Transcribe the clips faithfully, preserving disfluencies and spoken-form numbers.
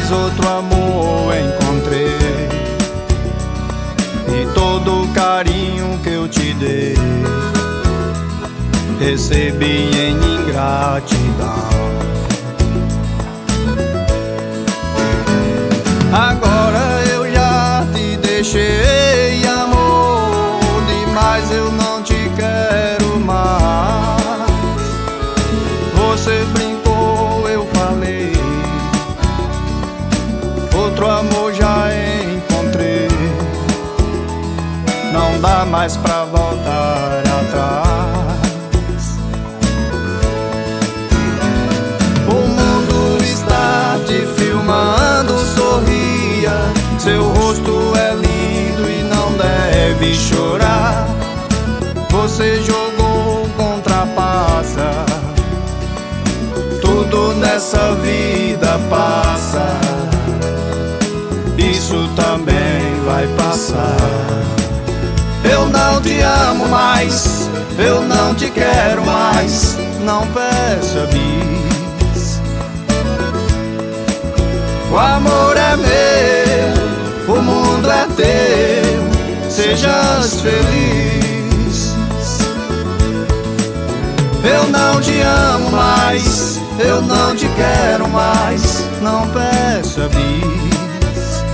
mas outro amor encontrei, e todo o carinho que eu te dei recebi em ingratidão. Agora eu já te deixei, amor, demais eu não te quero mais. Você brincou, eu falei, outro amor já encontrei. Não dá mais pra voltar atrás. O mundo está te filmando, sorria, seu rosto é lindo e não deve chorar. Você jogou contra passa, tudo nessa vida passa, isso também vai passar. Eu não te amo mais, eu não te quero mais, não peça bis. O amor é meu, o mundo é teu, sejas feliz. Eu não te amo mais, eu não te quero mais, não peça bis.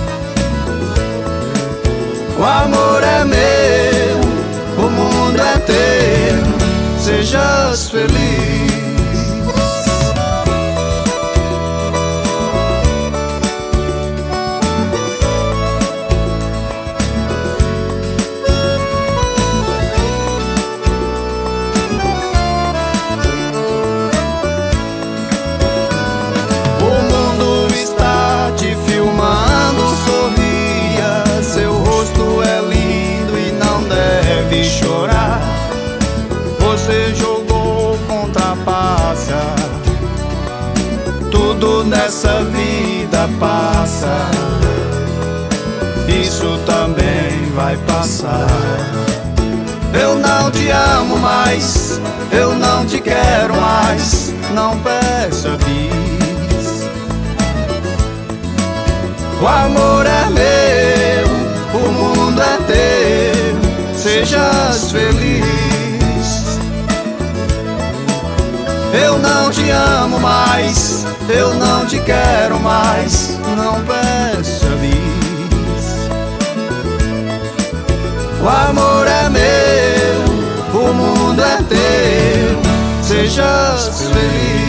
O amor é meu, o mundo é teu, sejas feliz. Chorar, você jogou contra passa, tudo nessa vida passa, isso também vai passar. Eu não te amo mais, eu não te quero mais, não peça bis. O amor é meu, o mundo é teu, sejas feliz. Eu não te amo mais, eu não te quero mais, não peça bis. O amor é meu, o mundo é teu, sejas feliz.